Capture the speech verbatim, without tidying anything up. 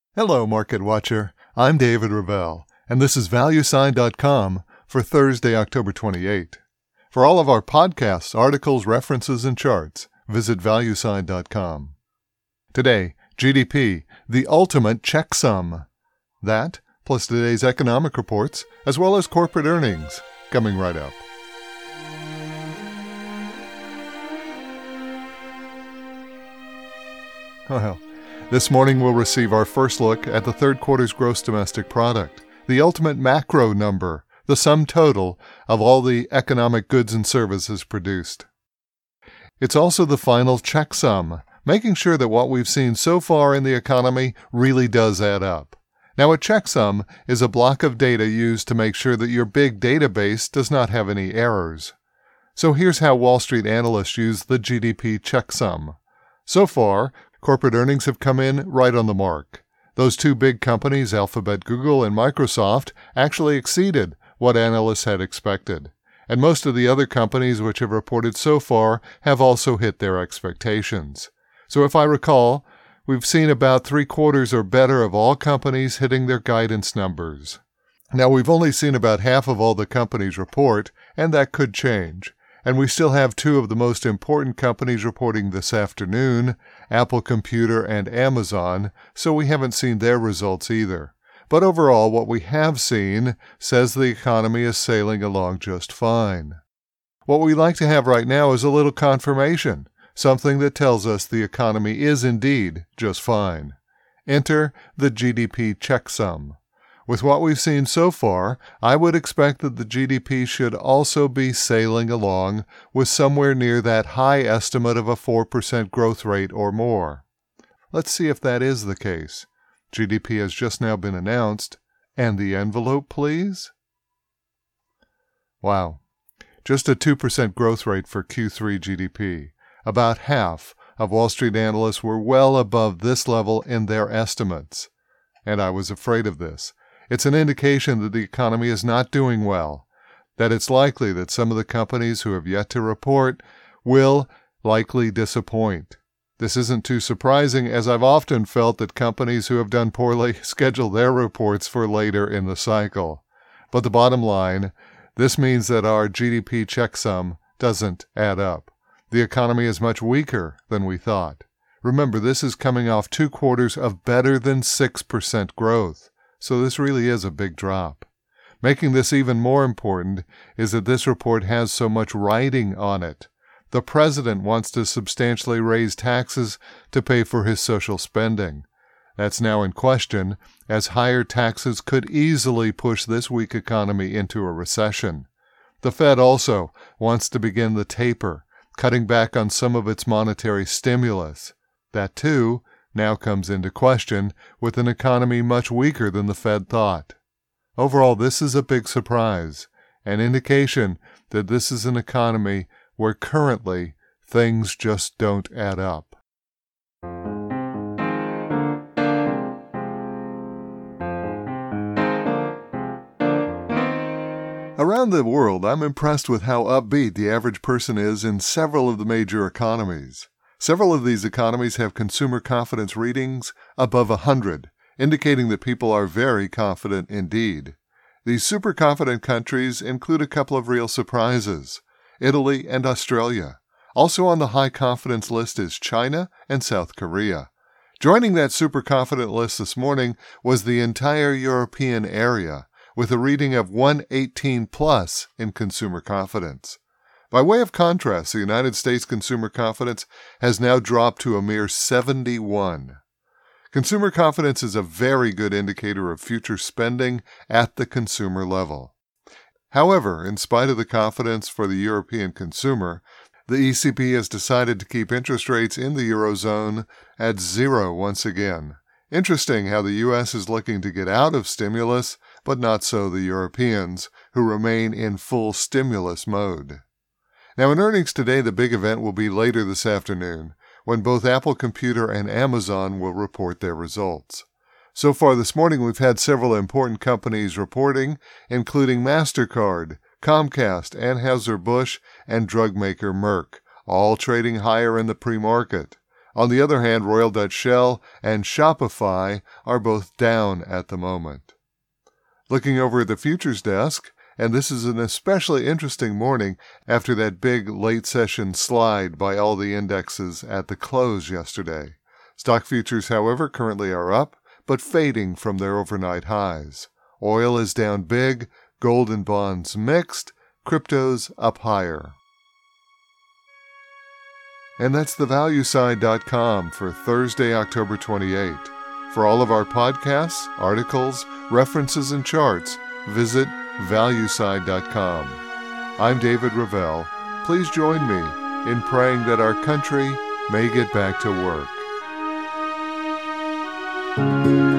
Hello, Market Watcher. I'm David Ravel, and this is Value Sign dot com for Thursday, October twenty-eighth. For all of our podcasts, articles, references, and charts, visit Value Sign dot com. Today, G D P, the ultimate checksum. That, plus today's economic reports, as well as corporate earnings, coming right up. Well, this morning we'll receive our first look at the third quarter's gross domestic product, the ultimate macro number, the sum total of all the economic goods and services produced. It's also the final checksum, making sure that what we've seen so far in the economy really does add up. Now, a checksum is a block of data used to make sure that your big database does not have any errors. So here's how Wall Street analysts use the G D P checksum. So far, corporate earnings have come in right on the mark. Those two big companies, Alphabet, Google, and Microsoft, actually exceeded what analysts had expected. And most of the other companies which have reported so far have also hit their expectations. So if I recall, we've seen about three quarters or better of all companies hitting their guidance numbers. Now, we've only seen about half of all the companies report, and that could change. And we still have two of the most important companies reporting this afternoon, Apple Computer and Amazon, so we haven't seen their results either. But overall, what we have seen says the economy is sailing along just fine. What we like to have right now is a little confirmation, something that tells us the economy is indeed just fine. Enter the G D P checksum. With what we've seen so far, I would expect that the G D P should also be sailing along with somewhere near that high estimate of a four percent growth rate or more. Let's see if that is the case. G D P has just now been announced. And the envelope, please? Wow. Just a two percent growth rate for Q three G D P. About half of Wall Street analysts were well above this level in their estimates. And I was afraid of this. It's an indication that the economy is not doing well, that it's likely that some of the companies who have yet to report will likely disappoint. This isn't too surprising, as I've often felt that companies who have done poorly schedule their reports for later in the cycle. But the bottom line, this means that our G D P checksum doesn't add up. The economy is much weaker than we thought. Remember, this is coming off two quarters of better than six percent growth. So this really is a big drop. Making this even more important is that this report has so much writing on it. The president wants to substantially raise taxes to pay for his social spending. That's now in question, as higher taxes could easily push this weak economy into a recession. The Fed also wants to begin the taper, cutting back on some of its monetary stimulus. That, too, now comes into question with an economy much weaker than the Fed thought. Overall, this is a big surprise, an indication that this is an economy where currently things just don't add up. Around the world, I'm impressed with how upbeat the average person is in several of the major economies. Several of these economies have consumer confidence readings above one hundred, indicating that people are very confident indeed. These super confident countries include a couple of real surprises: Italy and Australia. Also on the high confidence list is China and South Korea. Joining that super confident list this morning was the entire European area, with a reading of one eighteen plus in consumer confidence. By way of contrast, the United States consumer confidence has now dropped to a mere seventy-one. Consumer confidence is a very good indicator of future spending at the consumer level. However, in spite of the confidence for the European consumer, the E C B has decided to keep interest rates in the Eurozone at zero once again. Interesting how the U S is looking to get out of stimulus, but not so the Europeans, who remain in full stimulus mode. Now, in earnings today, the big event will be later this afternoon, when both Apple Computer and Amazon will report their results. So far this morning, we've had several important companies reporting, including MasterCard, Comcast, Anheuser-Busch, and drug maker Merck, all trading higher in the pre-market. On the other hand, Royal Dutch Shell and Shopify are both down at the moment. Looking over at the futures desk, and this is an especially interesting morning after that big late session slide by all the indexes at the close yesterday. Stock futures, however, currently are up, but fading from their overnight highs. Oil is down big, gold and bonds mixed, cryptos up higher. And that's the value side dot com for Thursday, October twenty-eighth. For all of our podcasts, articles, references, and charts, visit value side dot com. I'm David Ravel. Please join me in praying that our country may get back to work.